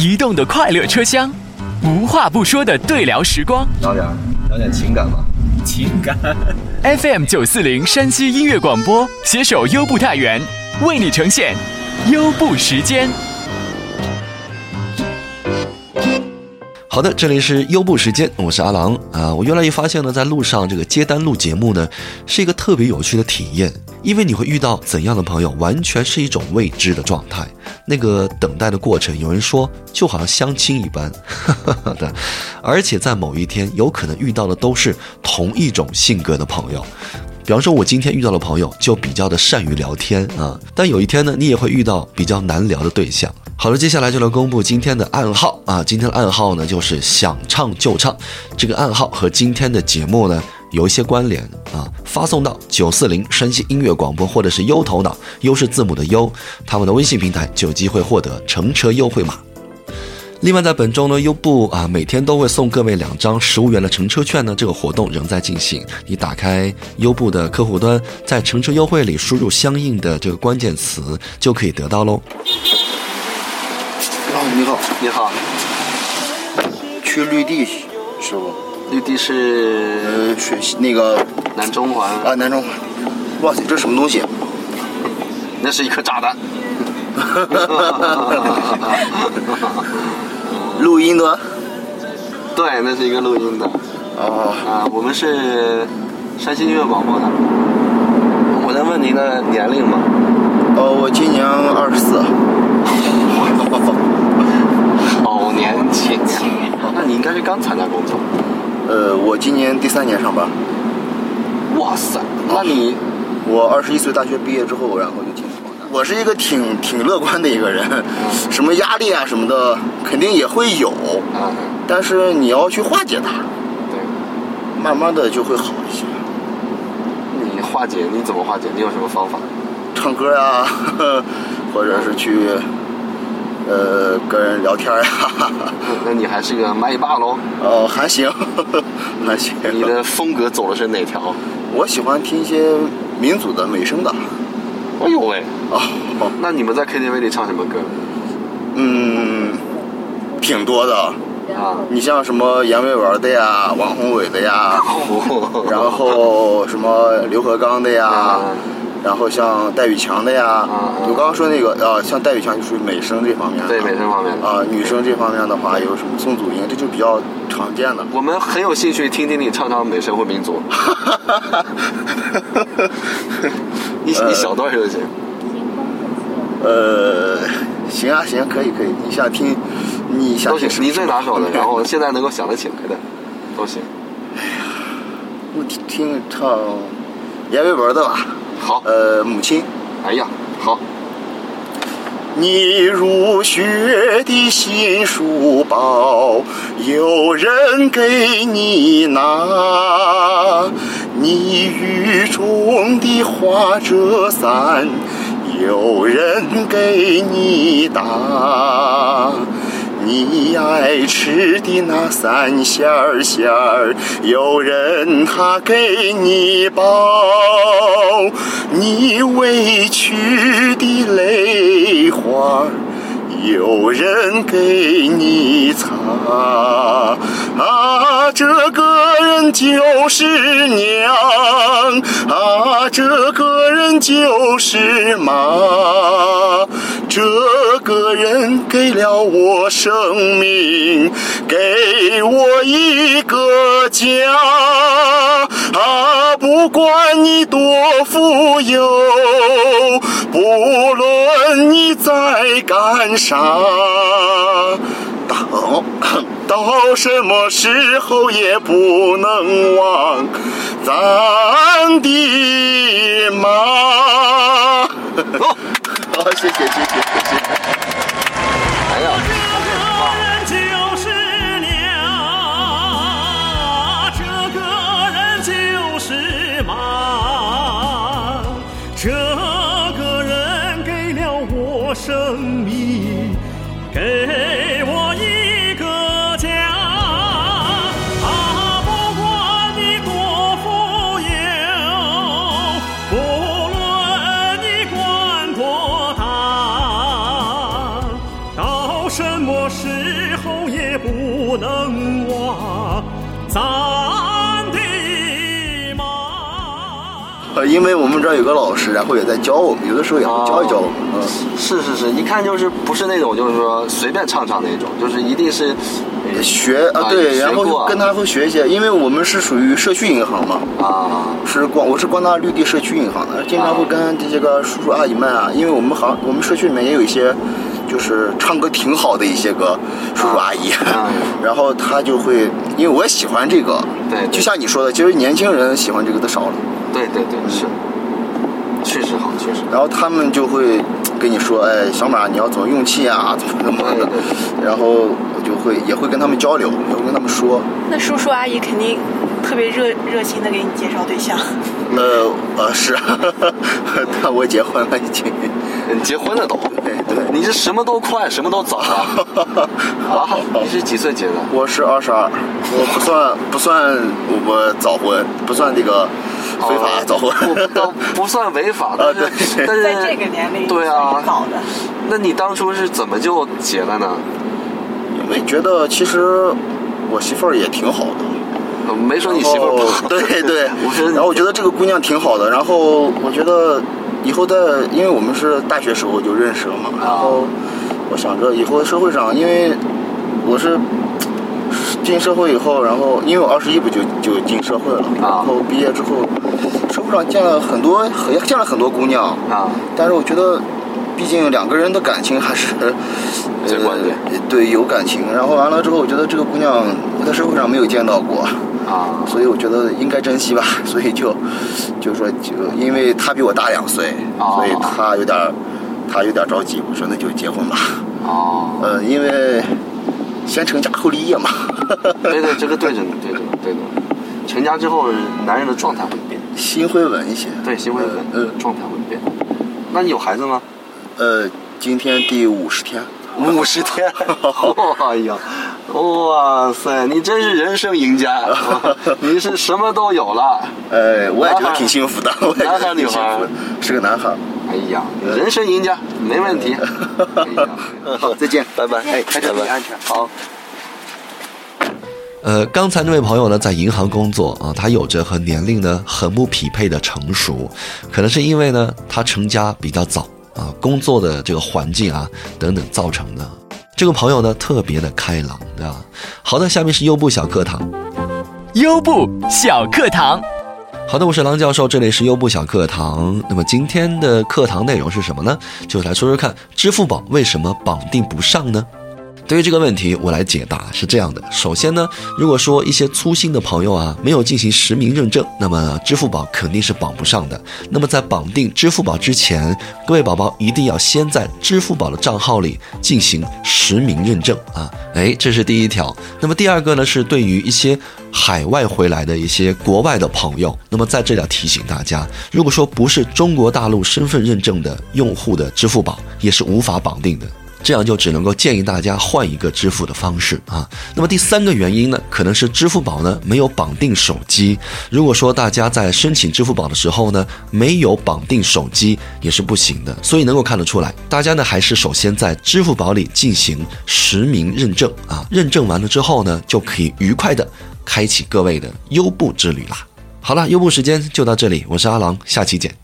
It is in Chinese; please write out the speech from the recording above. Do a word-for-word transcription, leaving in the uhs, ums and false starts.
移动的快乐车厢，无话不说的对聊时光， 聊点聊点情感吧。 情感。F M 九四零山西音乐广播携手优步太原，为你呈现优步时间。 好的，这里是优步时间，我是阿郎啊。我越来越发现呢，在路上这个接单录节目呢，是一个特别有趣的体验，因为你会遇到怎样的朋友，完全是一种未知的状态。那个等待的过程，有人说就好像相亲一般，的，而且在某一天，有可能遇到的都是同一种性格的朋友。比方说我今天遇到的朋友就比较的善于聊天啊，但有一天呢，你也会遇到比较难聊的对象。好了，接下来就来公布今天的暗号啊！今天的暗号呢就是想唱就唱，这个暗号和今天的节目呢有一些关联啊，发送到九四零山西音乐广播或者是优头脑，优是字母的优，他们的微信平台就有机会获得乘车优惠码。另外在本周呢，优步啊每天都会送各位两张十五元的乘车券呢，这个活动仍在进行。你打开优步的客户端，在乘车优惠里输入相应的这个关键词，就可以得到喽。 你好， 你好， 去绿地，师傅。 绿地是呃水那个南中环啊，南中环。哇塞，这什么东西？ 那是一颗炸弹。 录音的？ 对，那是一个录音的。 哦啊，我们是山西音乐广播的。我能问您的年龄吗？ 呃，我今年二十四。 好年轻啊！那你应该是刚参加工作。 呃，我今年第三年上班。 哇塞，那你， 我二十一岁大学毕业之后，然后就进入广大。我是一个挺挺乐观的一个人，嗯、什么压力啊什么的肯定也会有，嗯、但是你要去化解它， 对， 慢慢的就会好一些。 你化解你怎么化解？你有什么方法？ 唱歌呀，或者是去。呃，跟人聊天呀， 那你还是个麦霸喽？ 哦，还行，还行。 你的风格走的是哪条？ 我喜欢听一些民族的美声的。 哎呦喂！ 哦， 那你们在 K T V 里唱什么歌？ 嗯，挺多的啊。你像什么阎维文的呀，王宏伟的呀，哦、然后什么刘和刚的呀。啊然后像戴宇强的呀，嗯嗯、我刚刚说那个呃，像戴宇强就属于美声这方面的， 对美声方面的啊、呃，女生这方面的话有什么宋祖英，这就比较常见的。 我们很有兴趣听听你唱唱美声或民族，一一小段就行。 呃，行啊行，可以可以，你想听，你想都行，你最拿手的，然后现在能够想得起来的，都行。 哎呀，我听听唱阎维文的吧。 好， 呃，母亲。 哎呀，好。 你入学的新书包，有人给你拿；你雨中的花折伞，有人给你打。你爱吃的那三馅儿馅儿，有人他给你包；你委屈的泪花，有人给你擦。啊，这个人就是娘，啊，这个人就是妈，这个人给了我生命，给我一个家。啊，不管你多富有，不论你在干啥，到到什么时候也不能忘咱的妈。好，谢谢谢谢谢谢。 哎呀， 这个人就是妈，这个人给了我生命，给我一个家。啊，不管你多富有，不论你官多大，到什么时候也不能忘咱的妈。 呃，因为我们这儿有个老师，然后也在教我们，有的时候也会教一教我们。嗯、哦， 是是是，一看就是不是那种就是说随便唱唱那种，就是一定是学啊，对，然后跟他会学一些，因为我们是属于社区银行嘛， 啊， 是光我是光大绿地社区银行的，经常会跟这些个叔叔阿姨们啊，因为我们行我们社区里面也有一些。就是唱歌挺好的一些个叔叔阿姨，啊、然后他就会，因为我也喜欢这个， 对，对就像你说的，其实年轻人喜欢这个的少了， 对对对，是，确实好，确实。 然后他们就会跟你说，哎，小马你要怎么用气啊，怎么怎么的，然后我就会也会跟他们交流，也会跟他们说。 那叔叔阿姨肯定特别热热情的给你介绍对象。 呃呃是，但我结婚了已经。 你结婚了都？ 对对， 你是什么都快，什么都早啊！啊，你是几岁结的？ 我是二十二，我不算不算我早婚，不算这个非法早婚， 哦、不不算违法的。 啊对， 但是在这个年龄对啊， 早的。 那你当初是怎么就结了呢？ 因为觉得其实我媳妇儿也挺好的。 没说你媳妇儿不好。 对对， 我是。 然后我觉得这个姑娘挺好的，然后我觉得。以后在，因为我们是大学时候就认识了嘛，然后我想着以后社会上，因为我是进社会以后，然后因为我二十一不就就进社会了，然后毕业之后，社会上见了很多，也见了很多姑娘啊， 但是我觉得，毕竟两个人的感情还是最关键， 呃，对，有感情。然后完了之后，我觉得这个姑娘我在社会上没有见到过。 啊， 所以我觉得应该珍惜吧，所以就，就是说，就因为他比我大两岁， 啊、 所以他有点，他有点着急。我说那就结婚吧。 哦、啊。 呃，因为先成家后立业嘛。 对对，这个对着呢，对着呢，对的。成家之后，男人的状态会变， 心会稳一些。 对，心会稳，呃，状态会变。那你有孩子吗？ 呃，今天第五十天。 五十天，哎呀，哇塞，你真是人生赢家，你是什么都有了。 哎，我也觉得挺幸福的，我也觉得挺幸福的，是个男孩。 哎呀，人生赢家，没问题。哎呀， 好，再见， 拜拜， 哎，开车注意安全。 好。 呃，刚才那位朋友呢，在银行工作啊，他有着和年龄呢很不匹配的成熟，可能是因为呢他成家比较早。啊，工作的这个环境啊，等等造成的。这个朋友呢，特别的开朗，对吧？好的，下面是优步小课堂。 优步小课堂。 好的，我是郎教授，这里是优步小课堂。那么今天的课堂内容是什么呢？就来说说看，支付宝为什么绑定不上呢？对于这个问题，我来解答是这样的。首先呢，如果说一些粗心的朋友啊，没有进行实名认证，那么支付宝肯定是绑不上的。那么在绑定支付宝之前，各位宝宝一定要先在支付宝的账号里进行实名认证啊。哎，这是第一条。那么第二个呢，是对于一些海外回来的一些国外的朋友，那么在这里要提醒大家，如果说不是中国大陆身份认证的用户的支付宝，也是无法绑定的。这样就只能够建议大家换一个支付的方式啊。那么第三个原因呢，可能是支付宝呢没有绑定手机。如果说大家在申请支付宝的时候呢，没有绑定手机也是不行的。所以能够看得出来，大家呢还是首先在支付宝里进行实名认证啊。认证完了之后呢，就可以愉快的开启各位的优步之旅啦。好了，优步时间就到这里，我是阿郎，下期见。